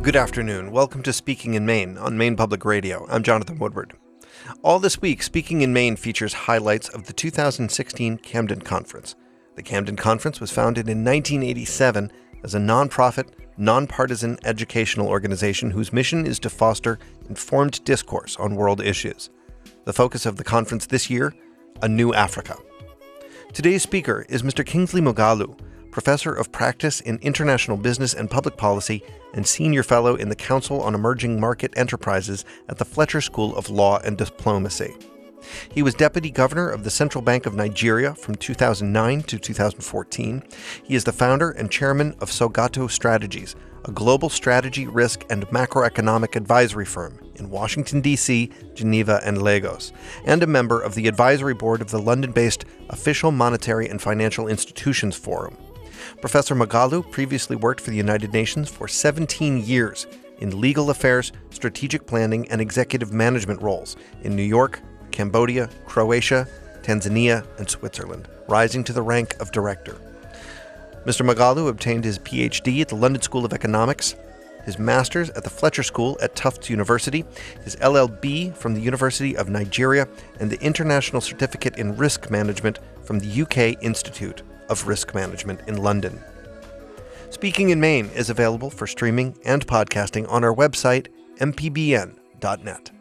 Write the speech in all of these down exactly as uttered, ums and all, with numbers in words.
Good afternoon. Welcome to Speaking in Maine on Maine Public Radio. I'm Jonathan Woodward. All this week, Speaking in Maine features highlights of the two thousand sixteen Camden Conference. The Camden Conference was founded in nineteen eighty-seven as a nonprofit, nonpartisan educational organization whose mission is to foster informed discourse on world issues. The focus of the conference this year, A New Africa. Today's speaker is Mister Kingsley Moghalu, Professor of Practice in International Business and Public Policy and Senior Fellow in the Council on Emerging Market Enterprises at the Fletcher School of Law and Diplomacy. He was Deputy Governor of the Central Bank of Nigeria from two thousand nine to two thousand fourteen. He is the founder and chairman of Sogato Strategies, a global strategy, risk, and macroeconomic advisory firm in Washington, D C, Geneva, and Lagos, and a member of the advisory board of the London-based Official Monetary and Financial Institutions Forum. Professor Moghalu previously worked for the United Nations for seventeen years in legal affairs, strategic planning, and executive management roles in New York, Cambodia, Croatia, Tanzania, and Switzerland, rising to the rank of director. Mister Moghalu obtained his P H D at the London School of Economics, his master's at the Fletcher School at Tufts University, his L L B from the University of Nigeria, and the International Certificate in Risk Management from the U K Institute of Risk Management in London. Speaking in Maine is available for streaming and podcasting on our website, m p b n dot net.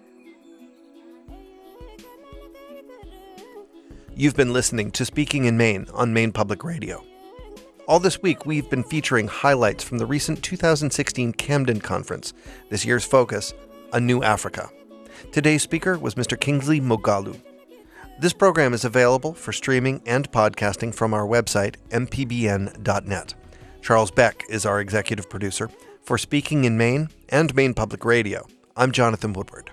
You've been listening to Speaking in Maine on Maine Public Radio. All this week, we've been featuring highlights from the recent two thousand sixteen Camden Conference, this year's focus, A New Africa. Today's speaker was Mister Kingsley Moghalu. This program is available for streaming and podcasting from our website, m p b n dot net. Charles Beck is our executive producer. For Speaking in Maine and Maine Public Radio, I'm Jonathan Woodward.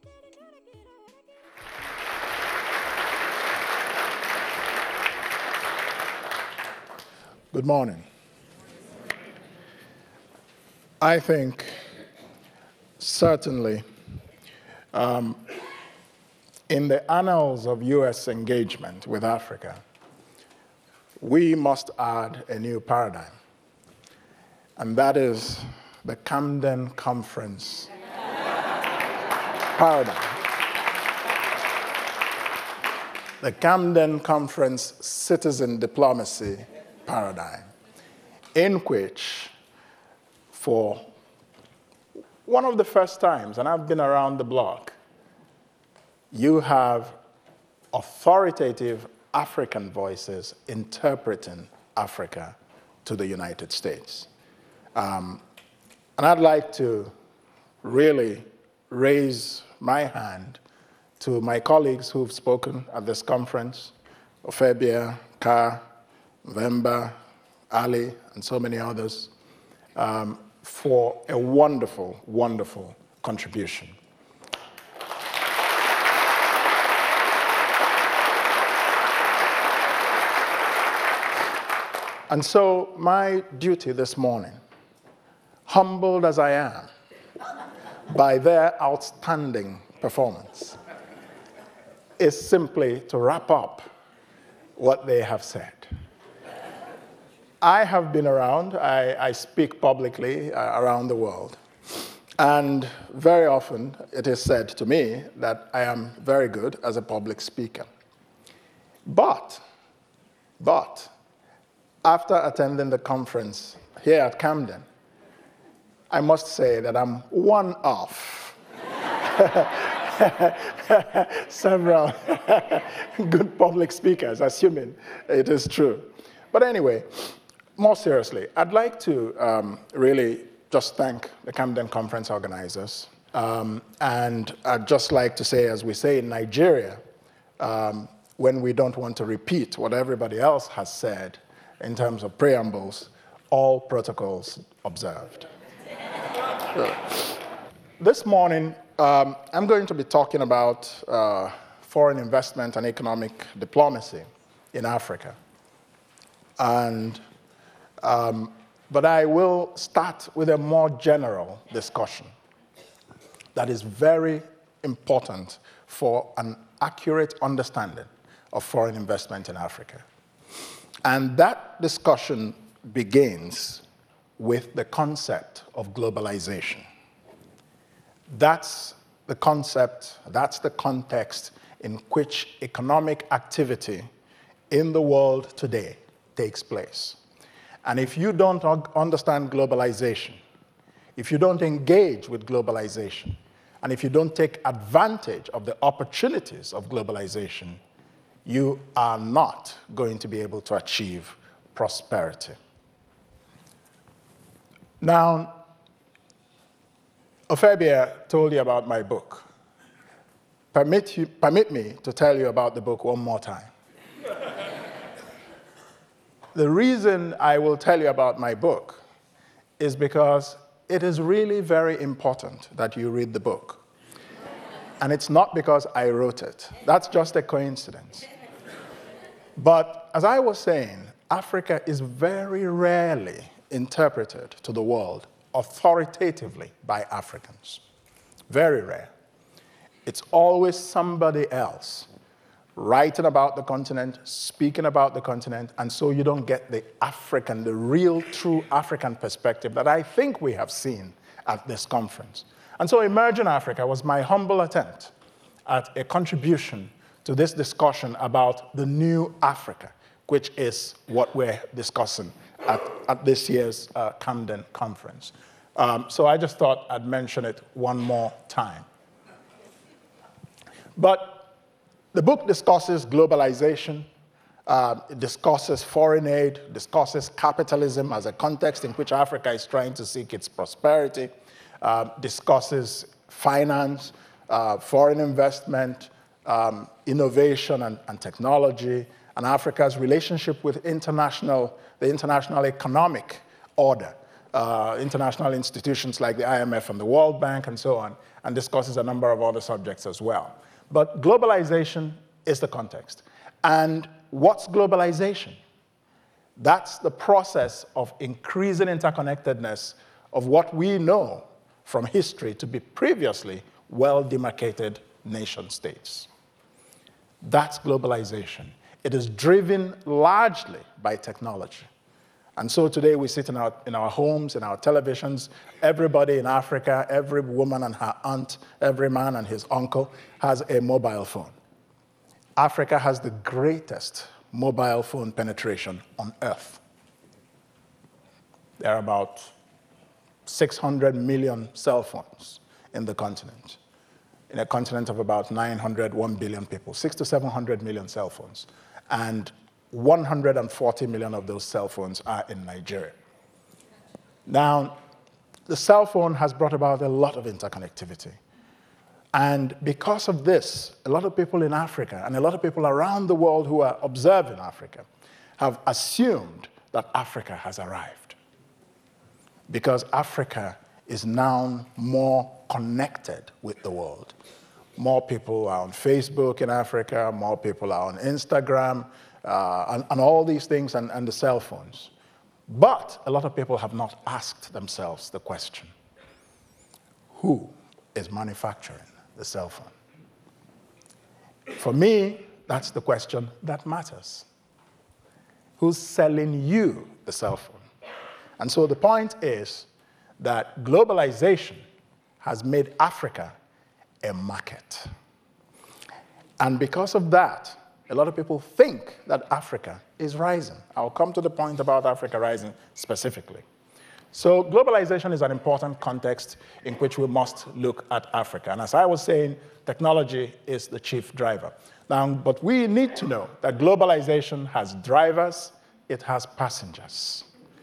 Good morning. I think certainly um, in the annals of U S engagement with Africa, we must add a new paradigm, and that is the Camden Conference paradigm. The Camden Conference citizen diplomacy paradigm, in which for one of the first times, and I've been around the block, you have authoritative African voices interpreting Africa to the United States. Um, and I'd like to really raise my hand to my colleagues who've spoken at this conference, Ofebia, Ka, Vemba, Ali, and so many others, um, for a wonderful, wonderful contribution. And so my duty this morning, humbled as I am by their outstanding performance, is simply to wrap up what they have said. I have been around, I, I speak publicly uh, around the world, and very often it is said to me that I am very good as a public speaker. But, but, after attending the conference here at Camden, I must say that I'm one of several good public speakers, assuming it is true. But anyway, more seriously, I'd like to um, really just thank the Camden Conference organizers. Um, and I'd just like to say, as we say in Nigeria, um, when we don't want to repeat what everybody else has said in terms of preambles, all protocols observed. So, this morning, um, I'm going to be talking about uh, foreign investment and economic diplomacy in Africa. And, um, but I will start with a more general discussion that is very important for an accurate understanding of foreign investment in Africa. And that discussion begins with the concept of globalization. That's the concept, that's the context in which economic activity in the world today takes place. And if you don't understand globalization, if you don't engage with globalization, and if you don't take advantage of the opportunities of globalization, you are not going to be able to achieve prosperity. Now, Ofebia told you about my book. Permit, you, permit me to tell you about the book one more time. The reason I will tell you about my book is because it is really very important that you read the book. And it's not because I wrote it. That's just a coincidence. But as I was saying, Africa is very rarely interpreted to the world authoritatively by Africans. Very rare. It's always somebody else writing about the continent, speaking about the continent, and so you don't get the African, the real, true African perspective that I think we have seen at this conference. And so Emerging Africa was my humble attempt at a contribution to this discussion about the new Africa, which is what we're discussing at, at this year's uh, Camden conference. Um, so I just thought I'd mention it one more time. But the book discusses globalization, uh, it discusses foreign aid, discusses capitalism as a context in which Africa is trying to seek its prosperity, uh, discusses finance, uh, foreign investment, um, innovation and, and technology, and Africa's relationship with international, the international economic order, uh, international institutions like the I M F and the World Bank and so on, and discusses a number of other subjects as well. But globalization is the context. And what's globalization? That's the process of increasing interconnectedness of what we know from history to be previously well-demarcated nation states. That's globalization. It is driven largely by technology. And so today we sit in our, in our homes, in our televisions. Everybody in Africa, every woman and her aunt, every man and his uncle has a mobile phone. Africa has the greatest mobile phone penetration on Earth. There are about six hundred million cell phones in the continent, in a continent of about nine hundred, one billion people, six to seven hundred million cell phones. And one hundred forty million of those cell phones are in Nigeria. Now, the cell phone has brought about a lot of interconnectivity. And because of this, a lot of people in Africa and a lot of people around the world who are observing Africa have assumed that Africa has arrived. Because Africa is now more connected with the world. More people are on Facebook in Africa, more people are on Instagram, uh, and, and all these things, and, and the cell phones. But a lot of people have not asked themselves the question, who is manufacturing the cell phone? For me, that's the question that matters. Who's selling you the cell phone? And so the point is that globalization has made Africa a market. And because of that, a lot of people think that Africa is rising. I'll come to the point about Africa rising specifically. So globalization is an important context in which we must look at Africa. And as I was saying, technology is the chief driver. Now, but we need to know that globalization has drivers, it has passengers.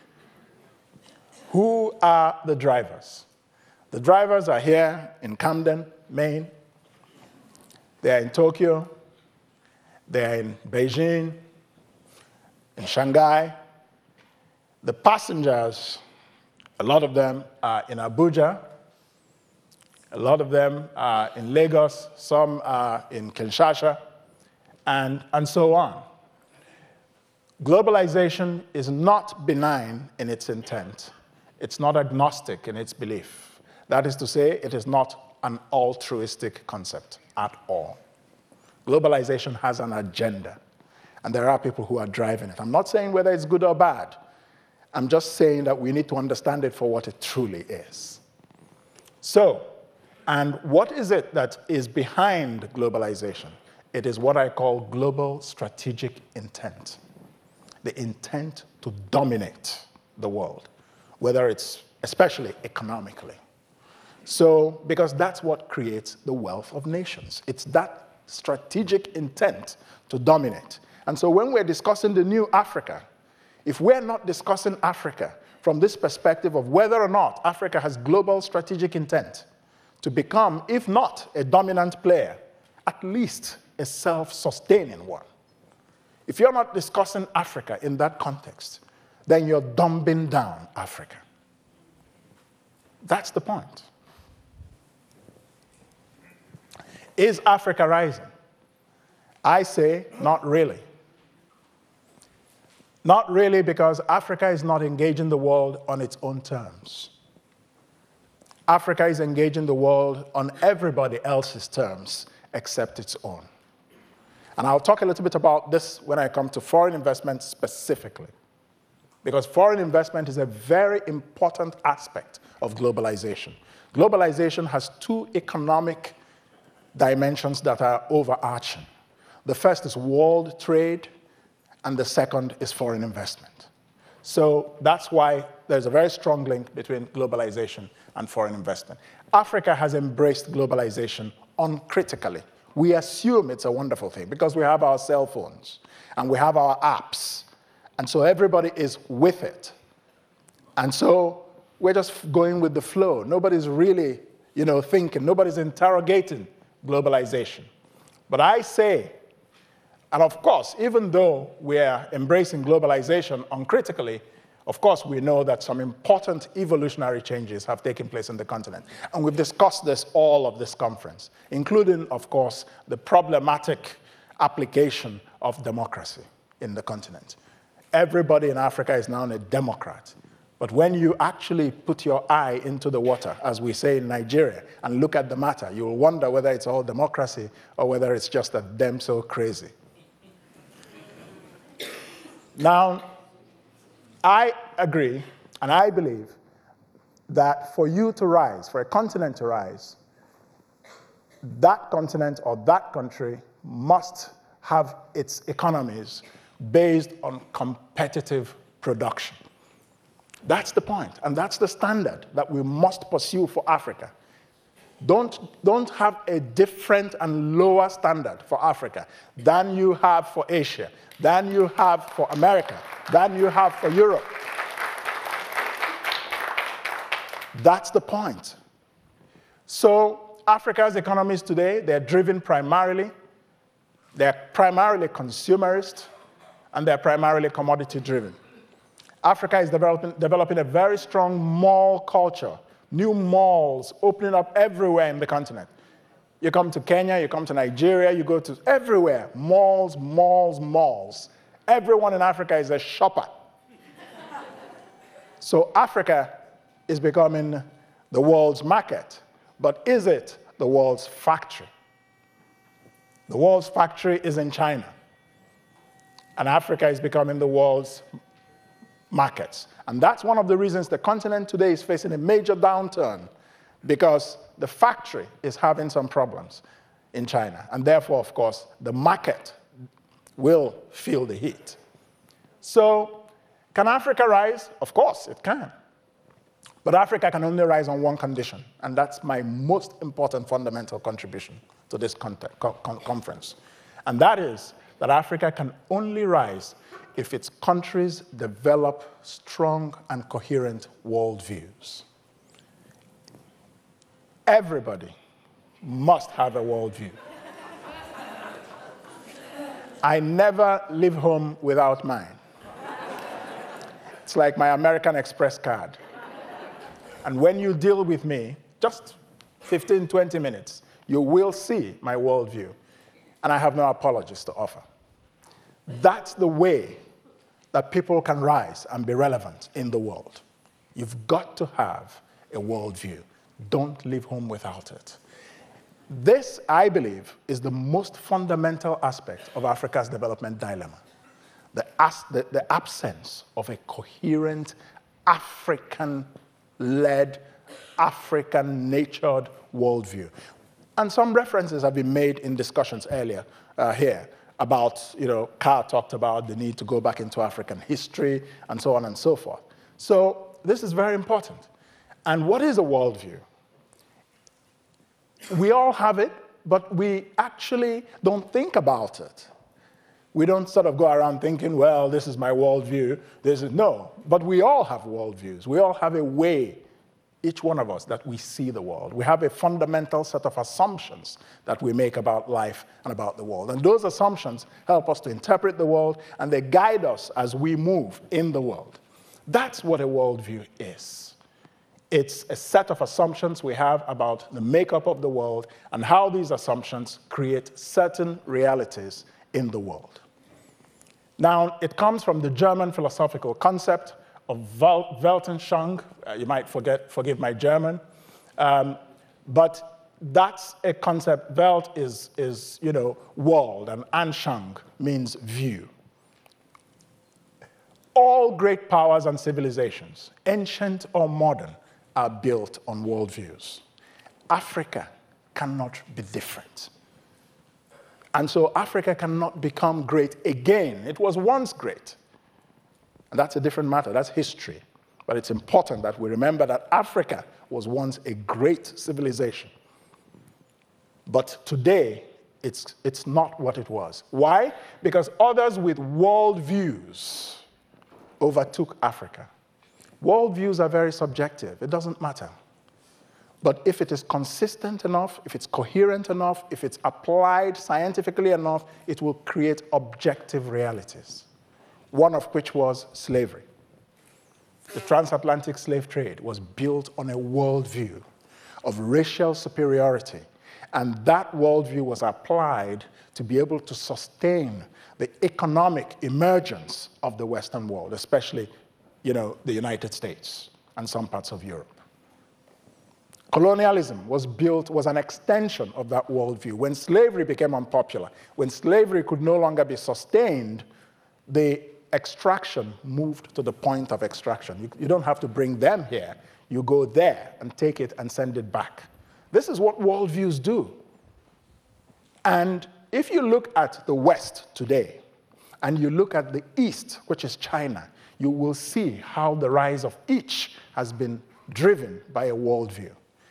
Who are the drivers? The drivers are here in Camden, Maine. They're in Tokyo. They're in Beijing, in Shanghai. The passengers, a lot of them are in Abuja. A lot of them are in Lagos. Some are in Kinshasa, and, and so on. Globalization is not benign in its intent. It's not agnostic in its belief. That is to say, it is not an altruistic concept at all. Globalization has an agenda, and there are people who are driving it. I'm not saying whether it's good or bad. I'm just saying that we need to understand it for what it truly is. So, and what is it that is behind globalization? It is what I call global strategic intent. The intent to dominate the world, whether it's especially economically. So, because that's what creates the wealth of nations. It's that strategic intent to dominate. And so when we're discussing the new Africa, if we're not discussing Africa from this perspective of whether or not Africa has global strategic intent to become, if not a dominant player, at least a self-sustaining one. If you're not discussing Africa in that context, then you're dumbing down Africa. That's the point. Is Africa rising? I say not really. Not really, because Africa is not engaging the world on its own terms. Africa is engaging the world on everybody else's terms except its own. And I'll talk a little bit about this when I come to foreign investment specifically, because foreign investment is a very important aspect of globalization. Globalization has two economic dimensions that are overarching. The first is world trade, and the second is foreign investment. So that's why there's a very strong link between globalization and foreign investment. Africa has embraced globalization uncritically. We assume it's a wonderful thing because we have our cell phones and we have our apps. And so everybody is with it. And so we're just going with the flow. Nobody's really, you know, thinking. Nobody's interrogating globalization. But I say, and of course, even though we're embracing globalization uncritically, of course, we know that some important evolutionary changes have taken place in the continent. And we've discussed this all of this conference, including, of course, the problematic application of democracy in the continent. Everybody in Africa is now a democrat. But when you actually put your eye into the water, as we say in Nigeria, and look at the matter, you'll wonder whether it's all democracy or whether it's just that them so crazy. Now, I agree, and I believe, that for you to rise, for a continent to rise, that continent or that country must have its economies based on competitive production. That's the point, and that's the standard that we must pursue for Africa. Don't, don't have a different and lower standard for Africa than you have for Asia, than you have for America, than you have for Europe. That's the point. So Africa's economies today, they're driven primarily, they're primarily consumerist, and they're primarily commodity driven. Africa is developing, developing a very strong mall culture, new malls opening up everywhere in the continent. You come to Kenya, you come to Nigeria, you go to everywhere, malls, malls, malls. Everyone in Africa is a shopper. So Africa is becoming the world's market, but is it the world's factory? The world's factory is in China, and Africa is becoming the world's markets. And that's one of the reasons the continent today is facing a major downturn, because the factory is having some problems in China. And therefore, of course, the market will feel the heat. So, can Africa rise? Of course, it can. But Africa can only rise on one condition, and that's my most important fundamental contribution to this conference. And that is that Africa can only rise if its countries develop strong and coherent worldviews. Everybody must have a worldview. I never leave home without mine. It's like my American Express card. And when you deal with me, just fifteen, twenty minutes, you will see my worldview. And I have no apologies to offer. That's the way that people can rise and be relevant in the world. You've got to have a worldview. Don't leave home without it. This, I believe, is the most fundamental aspect of Africa's development dilemma. the, as, the, the absence of a coherent African-led, African-natured worldview. And some references have been made in discussions earlier uh, here about, you know, Carr talked about the need to go back into African history and so on and so forth. So this is very important. And what is a worldview? We all have it, but we actually don't think about it. We don't sort of go around thinking, well, this is my worldview. This is, no, but we all have worldviews. We all have a way, each one of us, that we see the world. We have a fundamental set of assumptions that we make about life and about the world. And those assumptions help us to interpret the world, and they guide us as we move in the world. That's what a worldview is. It's a set of assumptions we have about the makeup of the world and how these assumptions create certain realities in the world. Now, it comes from the German philosophical concept of Weltanschauung. Uh, you might forget, forgive my German. Um, but that's a concept. Welt is, is, you know, world, and Anschauung means view. All great powers and civilizations, ancient or modern, are built on worldviews. Africa cannot be different. And so Africa cannot become great again. It was once great. And that's a different matter. That's history. But it's important that we remember that Africa was once a great civilization. But today, it's, it's not what it was. Why? Because others with worldviews overtook Africa. Worldviews are very subjective. It doesn't matter. But if it is consistent enough, if it's coherent enough, if it's applied scientifically enough, it will create objective realities, one of which was slavery. The transatlantic slave trade was built on a worldview of racial superiority, and that worldview was applied to be able to sustain the economic emergence of the Western world, especially, you know, the United States and some parts of Europe. Colonialism was built, was an extension of that worldview. When slavery became unpopular, when slavery could no longer be sustained, the extraction moved to the point of extraction. You, you don't have to bring them here. You go there and take it and send it back. This is what worldviews do. And if you look at the West today, and you look at the East, which is China, you will see how the rise of each has been driven by a worldview.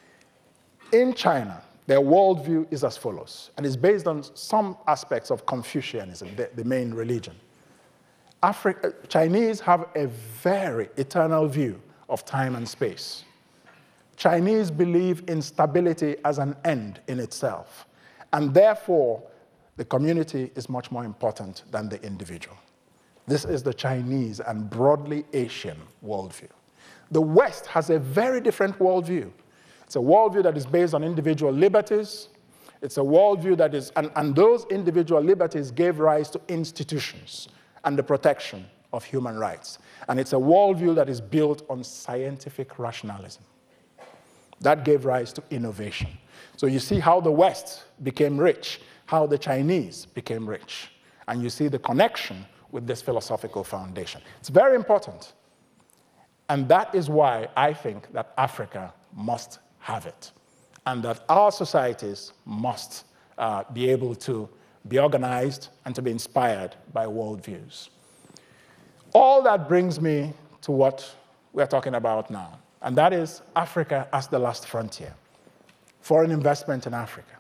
In China, their worldview is as follows, and it's based on some aspects of Confucianism, the, the main religion. Africa, Chinese have a very eternal view of time and space. Chinese believe in stability as an end in itself, and therefore, the community is much more important than the individual. This is the Chinese and broadly Asian worldview. The West has a very different worldview. It's a worldview that is based on individual liberties. It's a worldview that is, and, and those individual liberties gave rise to institutions and the protection of human rights. And it's a worldview that is built on scientific rationalism. That gave rise to innovation. So you see how the West became rich, how the Chinese became rich. And you see the connection with this philosophical foundation. It's very important. And that is why I think that Africa must have it, and that our societies must uh, be able to be organized and to be inspired by worldviews. All that brings me to what we're talking about now, and that is Africa as the last frontier, foreign investment in Africa.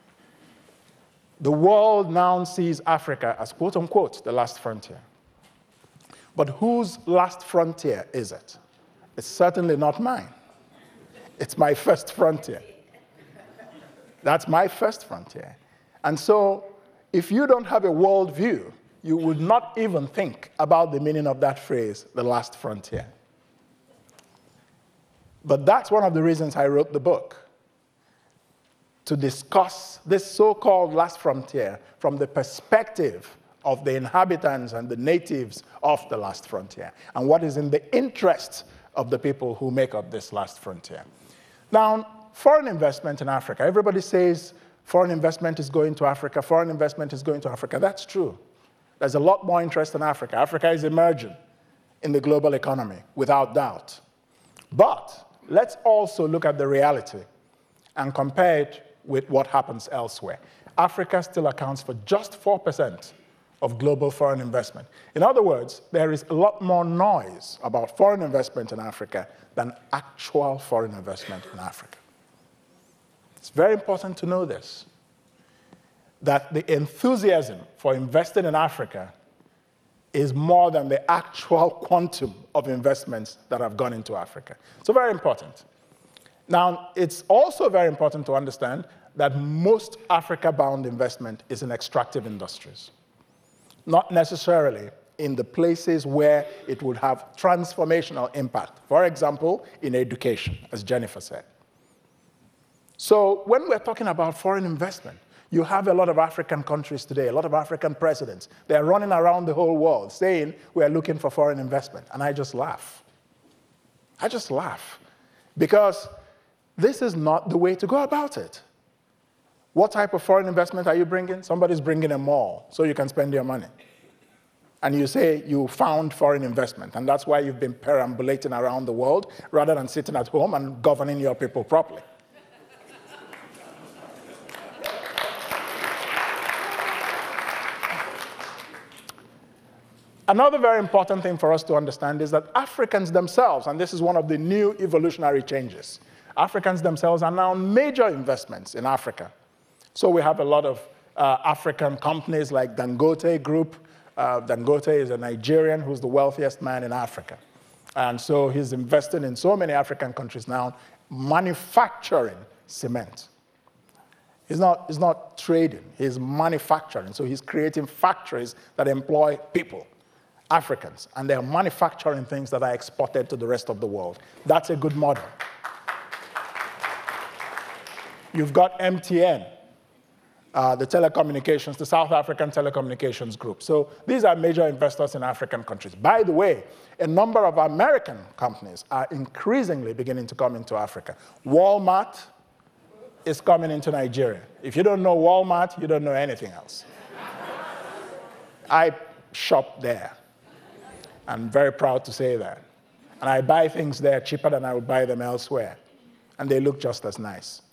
The world now sees Africa as, quote unquote, the last frontier. But whose last frontier is it? It's certainly not mine. It's my first frontier. That's my first frontier. And so, if you don't have a world view, you would not even think about the meaning of that phrase, the last frontier. But that's one of the reasons I wrote the book, to discuss this so-called last frontier from the perspective of the inhabitants and the natives of the last frontier, and what is in the interest of the people who make up this last frontier. Now, foreign investment in Africa, everybody says foreign investment is going to Africa, foreign investment is going to Africa. That's true. There's a lot more interest in Africa. Africa is emerging in the global economy, without doubt. But let's also look at the reality and compare it with what happens elsewhere. Africa still accounts for just four percent of global foreign investment. In other words, there is a lot more noise about foreign investment in Africa than actual foreign investment in Africa. It's very important to know this, that the enthusiasm for investing in Africa is more than the actual quantum of investments that have gone into Africa. So very important. Now, it's also very important to understand that most Africa-bound investment is in extractive industries, not necessarily in the places where it would have transformational impact. For example, in education, as Jennifer said. So when we're talking about foreign investment, you have a lot of African countries today, a lot of African presidents. They're running around the whole world saying, we're looking for foreign investment. And I just laugh. I just laugh. Because this is not the way to go about it. What type of foreign investment are you bringing? Somebody's bringing a mall so you can spend your money. And you say you found foreign investment, and that's why you've been perambulating around the world rather than sitting at home and governing your people properly. Another very important thing for us to understand is that Africans themselves, and this is one of the new evolutionary changes, Africans themselves are now major investments in Africa. So we have a lot of uh, African companies like Dangote Group. Uh, Dangote is a Nigerian who's the wealthiest man in Africa. And so he's invested in so many African countries now, manufacturing cement. He's not, he's not trading, he's manufacturing. So he's creating factories that employ people, Africans, and they're manufacturing things that are exported to the rest of the world. That's a good model. You've got M T N, uh, the telecommunications, the South African Telecommunications Group. So these are major investors in African countries. By the way, a number of American companies are increasingly beginning to come into Africa. Walmart is coming into Nigeria. If you don't know Walmart, you don't know anything else. I shop there. I'm very proud to say that. And I buy things there cheaper than I would buy them elsewhere. And they look just as nice.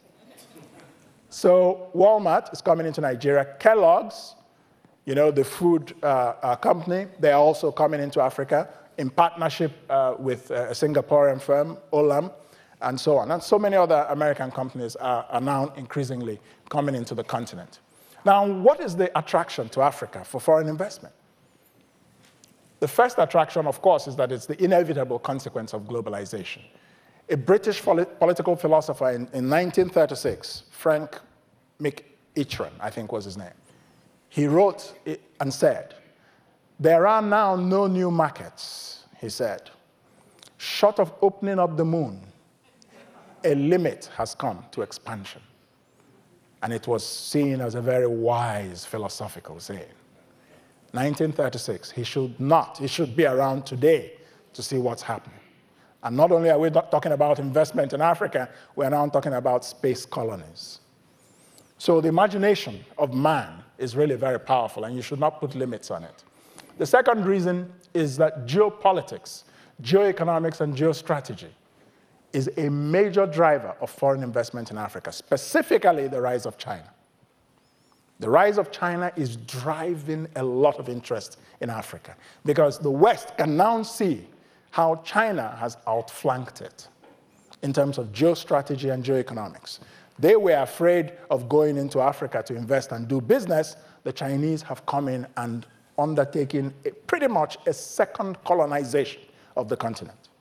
So Walmart is coming into Nigeria. Kellogg's, you know, the food uh, uh, company, they're also coming into Africa in partnership uh, with a Singaporean firm, Olam, and so on. And so many other American companies are, are now increasingly coming into the continent. Now, what is the attraction to Africa for foreign investment? The first attraction, of course, is that it's the inevitable consequence of globalization. A British political philosopher in, in nineteen thirty-six, Frank McEachran, I think was his name, he wrote and said, "There are now no new markets," he said. "Short of opening up the moon, a limit has come to expansion." And it was seen as a very wise philosophical saying. nineteen thirty-six, he should not, he should be around today to see what's happening. And not only are we not talking about investment in Africa, we're now talking about space colonies. So the imagination of man is really very powerful, and you should not put limits on it. The second reason is that geopolitics, geoeconomics, and geostrategy is a major driver of foreign investment in Africa, specifically the rise of China. The rise of China is driving a lot of interest in Africa because the West can now see how China has outflanked it in terms of geostrategy and geoeconomics. They were afraid of going into Africa to invest and do business. The Chinese have come in and undertaken a, pretty much a second colonization of the continent.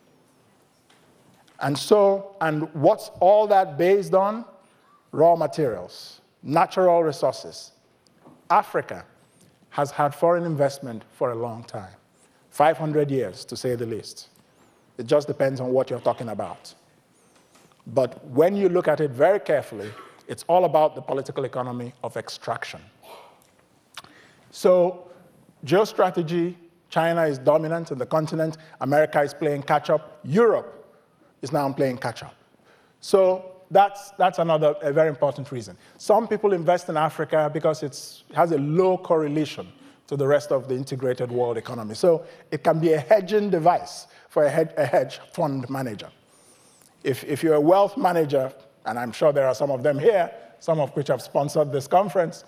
And so, and what's all that based on? Raw materials, natural resources. Africa has had foreign investment for a long time. five hundred years, to say the least. It just depends on what you're talking about. But when you look at it very carefully, it's all about the political economy of extraction. So, geostrategy, China is dominant in the continent. America is playing catch-up. Europe is now playing catch-up. So that's, that's another a very important reason. Some people invest in Africa because it's, it has a low correlation to the rest of the integrated world economy. So it can be a hedging device for a hedge, a hedge fund manager. If, if you're a wealth manager, and I'm sure there are some of them here, some of which have sponsored this conference,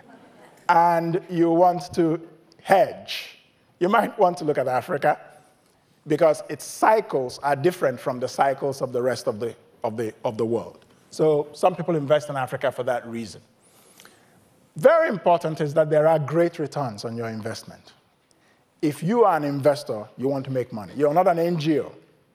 and you want to hedge, you might want to look at Africa because its cycles are different from the cycles of the rest of the, of the, of the world. So some people invest in Africa for that reason. Very important is that there are great returns on your investment. If you are an investor, you want to make money. You're not an N G O.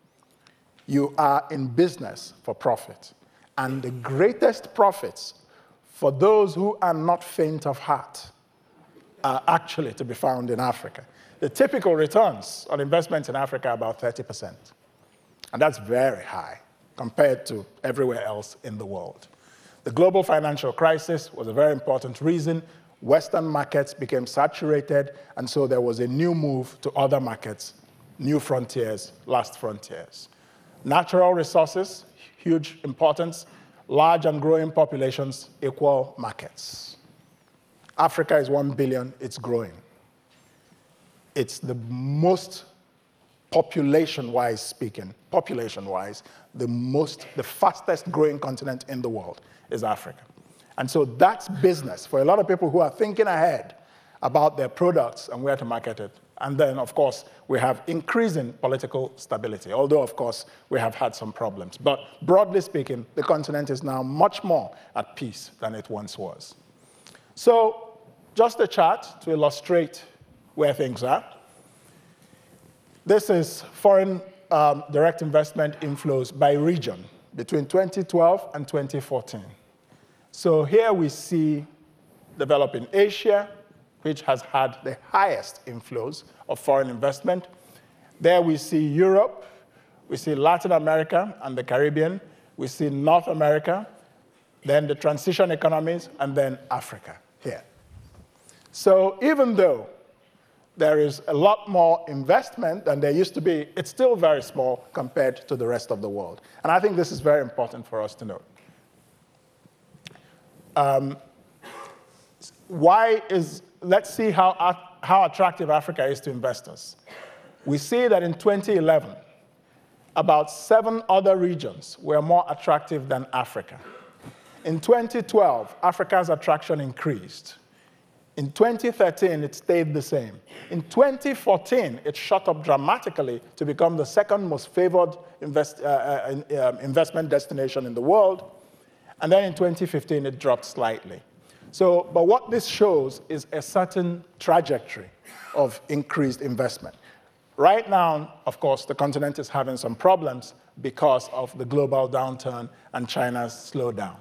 You are in business for profit. And the greatest profits for those who are not faint of heart are actually to be found in Africa. The typical returns on investments in Africa are about thirty percent. And that's very high compared to everywhere else in the world. The global financial crisis was a very important reason. Western markets became saturated, and so there was a new move to other markets, new frontiers, last frontiers. Natural resources, huge importance. Large and growing populations equal markets. Africa is one billion, it's growing. It's the most, population-wise speaking, population-wise, the most, the fastest growing continent in the world is Africa. And so that's business for a lot of people who are thinking ahead about their products and where to market it. And then, of course, we have increasing political stability, although, of course, we have had some problems. But broadly speaking, the continent is now much more at peace than it once was. So just a chart to illustrate where things are. This is foreign um, direct investment inflows by region between twenty twelve and twenty fourteen. So here we see developing Asia, which has had the highest inflows of foreign investment. There we see Europe, we see Latin America and the Caribbean, we see North America, then the transition economies, and then Africa here. So even though there is a lot more investment than there used to be, it's still very small compared to the rest of the world. And I think this is very important for us to note. Um, why is, let's see how, how attractive Africa is to investors. We see that in twenty eleven, about seven other regions were more attractive than Africa. In twenty twelve, Africa's attraction increased. In twenty thirteen, it stayed the same. In twenty fourteen, it shot up dramatically to become the second most favored invest, uh, uh, investment destination in the world. And then in twenty fifteen, it dropped slightly. So, but what this shows is a certain trajectory of increased investment. Right now, of course, the continent is having some problems because of the global downturn and China's slowdown.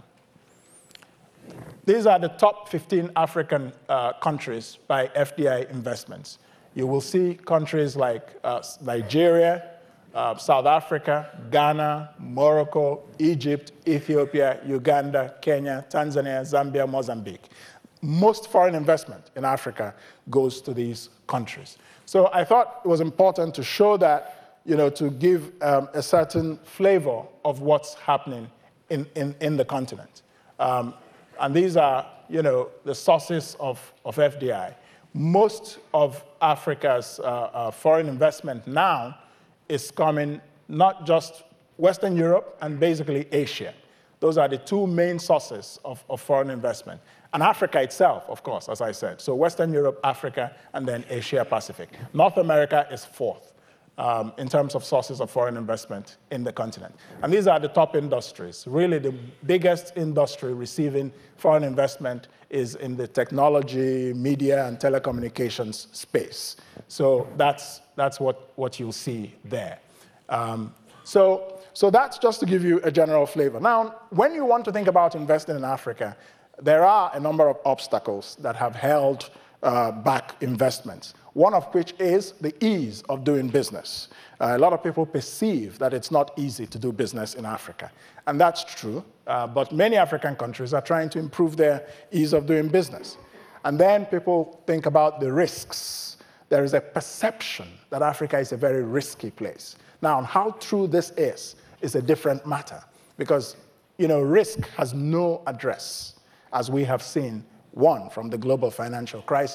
These are the top fifteen African uh, countries by F D I investments. You will see countries like uh, Nigeria, uh, South Africa, Ghana, Morocco, Egypt, Ethiopia, Uganda, Kenya, Tanzania, Zambia, Mozambique. Most foreign investment in Africa goes to these countries. So I thought it was important to show that, you know, to give um, a certain flavor of what's happening in, in, in the continent. Um, And these are, you know, the sources of, of F D I. Most of Africa's uh, uh, foreign investment now is coming not just Western Europe and basically Asia. Those are the two main sources of, of foreign investment. And Africa itself, of course, as I said. So Western Europe, Africa, and then Asia Pacific. North America is fourth. Um, in terms of sources of foreign investment in the continent. And these are the top industries. Really, the biggest industry receiving foreign investment is in the technology, media, and telecommunications space. So that's, that's what, what you'll see there. Um, so, so that's just to give you a general flavor. Now, when you want to think about investing in Africa, there are a number of obstacles that have held uh, back investments. One of which is the ease of doing business. Uh, a lot of people perceive that it's not easy to do business in Africa. And that's true, uh, but many African countries are trying to improve their ease of doing business. And then people think about the risks. There is a perception that Africa is a very risky place. Now, how true this is, is a different matter. Because, you know, risk has no address, as we have seen, one, from the global financial crisis,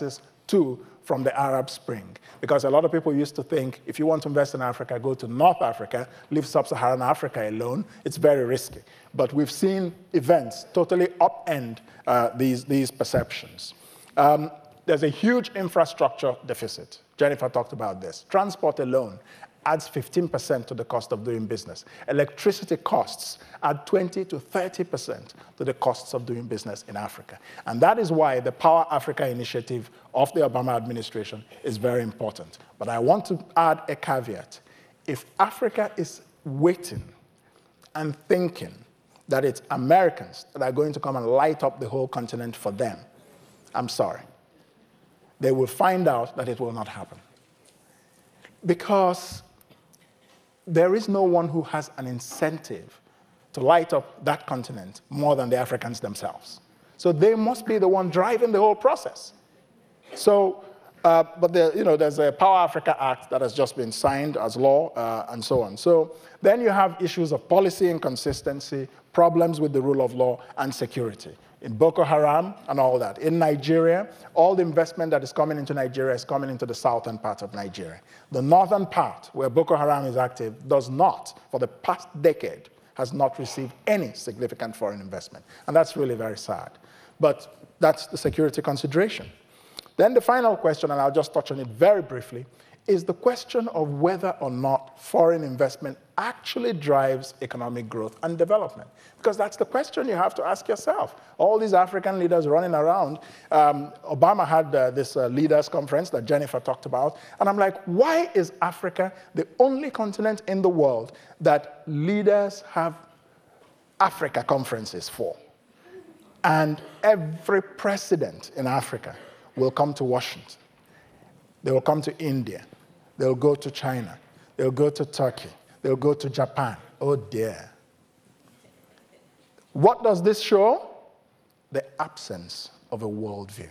Two, from the Arab Spring. Because a lot of people used to think, if you want to invest in Africa, go to North Africa, leave sub-Saharan Africa alone. It's very risky. But we've seen events totally upend uh, these, these perceptions. Um, there's a huge infrastructure deficit. Jennifer talked about this. Transport alone adds fifteen percent to the cost of doing business. Electricity costs add twenty to thirty percent to the costs of doing business in Africa. And that is why the Power Africa initiative of the Obama administration is very important. But I want to add a caveat. If Africa is waiting and thinking that it's Americans that are going to come and light up the whole continent for them, I'm sorry. They will find out that it will not happen. Because there is no one who has an incentive to light up that continent more than the Africans themselves. So they must be the one driving the whole process. So, uh, but the, you know, there's a Power Africa Act that has just been signed as law uh, and so on. So then you have issues of policy inconsistency, problems with the rule of law, and security. In Boko Haram and all that. In Nigeria, all the investment that is coming into Nigeria is coming into the southern part of Nigeria. The northern part, where Boko Haram is active, does not, for the past decade, has not received any significant foreign investment. And that's really very sad. But that's the security consideration. Then the final question, and I'll just touch on it very briefly, is the question of whether or not foreign investment actually drives economic growth and development. Because that's the question you have to ask yourself. All these African leaders running around. Um, Obama had uh, this uh, leaders conference that Jennifer talked about. And I'm like, why is Africa the only continent in the world that leaders have Africa conferences for? And every president in Africa will come to Washington. They will come to India. They'll go to China. They'll go to Turkey. They'll go to Japan. Oh dear. What does this show? The absence of a worldview.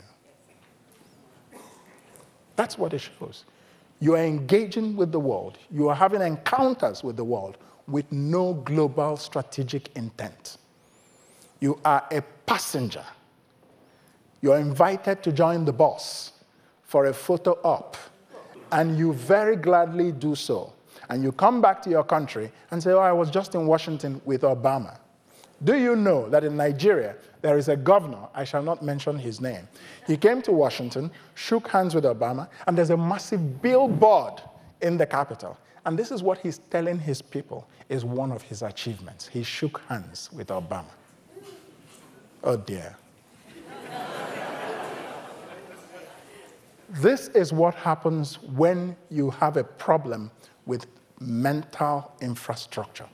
That's what it shows. You are engaging with the world. You are having encounters with the world with no global strategic intent. You are a passenger. You are invited to join the bus for a photo op, and you very gladly do so. And you come back to your country and say, oh, I was just in Washington with Obama. Do you know that in Nigeria, there is a governor, I shall not mention his name. He came to Washington, shook hands with Obama, and there's a massive billboard in the Capitol. And this is what he's telling his people is one of his achievements. He shook hands with Obama. Oh dear. This is what happens when you have a problem with mental infrastructure.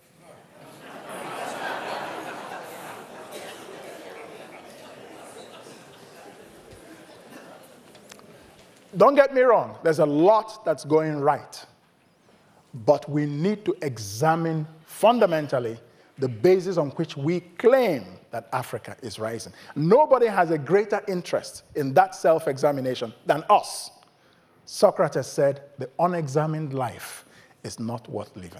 Don't get me wrong, there's a lot that's going right. But we need to examine fundamentally the basis on which we claim that Africa is rising. Nobody has a greater interest in that self-examination than us. Socrates said, the unexamined life is not worth living.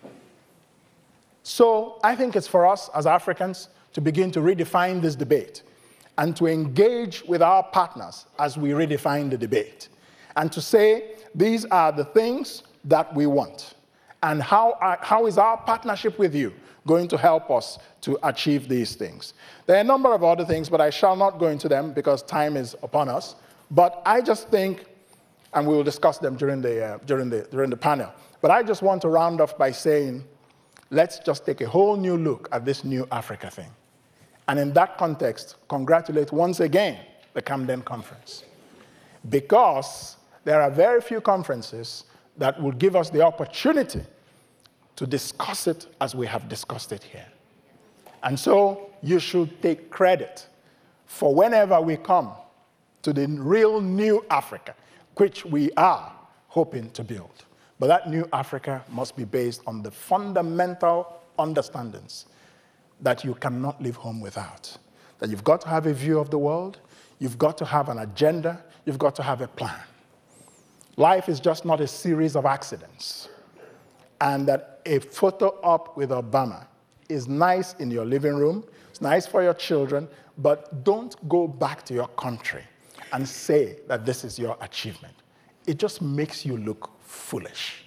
So I think it's for us as Africans to begin to redefine this debate and to engage with our partners as we redefine the debate and to say, these are the things that we want. And how, are, how is our partnership with you going to help us to achieve these things? There are a number of other things, but I shall not go into them because time is upon us. But I just think, and we will discuss them during the, uh, during the, during the panel, but I just want to round off by saying, let's just take a whole new look at this new Africa thing. And in that context, congratulate once again the Camden Conference. Because there are very few conferences that will give us the opportunity to discuss it as we have discussed it here. And so you should take credit for whenever we come to the real new Africa, which we are hoping to build. But that new Africa must be based on the fundamental understandings that you cannot leave home without. That you've got to have a view of the world, you've got to have an agenda, you've got to have a plan. Life is just not a series of accidents. And that a photo op with Obama is nice in your living room, it's nice for your children, but don't go back to your country and say that this is your achievement. It just makes you look foolish.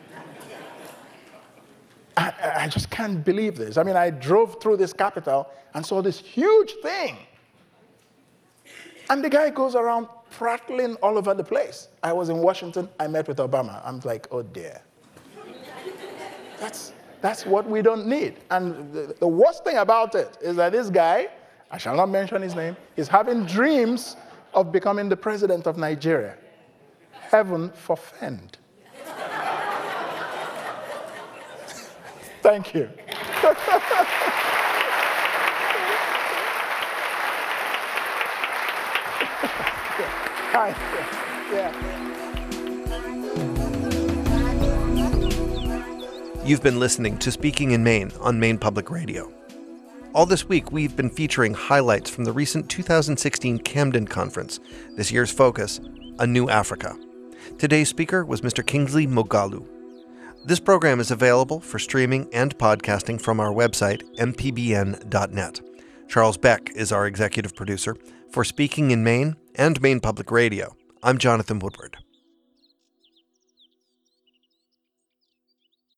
I, I just can't believe this. I mean, I drove through this capital and saw this huge thing. And the guy goes around prattling all over the place. I was in Washington, I met with Obama. I'm like, oh dear. That's, that's what we don't need. And the, the worst thing about it is that this guy, I shall not mention his name, is having dreams of becoming the president of Nigeria. Heaven forfend. Thank you. Hi. Yeah. You've been listening to Speaking in Maine on Maine Public Radio. All this week, we've been featuring highlights from the recent two thousand sixteen Camden Conference. This year's focus, A New Africa. Today's speaker was Mister Kingsley Moghalu. This program is available for streaming and podcasting from our website, m p b n dot net. Charles Beck is our executive producer. For Speaking in Maine and Maine Public Radio, I'm Jonathan Woodward.